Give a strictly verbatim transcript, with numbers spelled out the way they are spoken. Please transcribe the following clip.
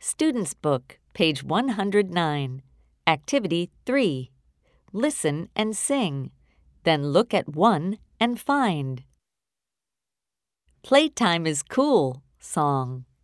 Student's Book, page one hundred nine. Activity three. Listen and sing. Then look at one and find. Playtime is cool song.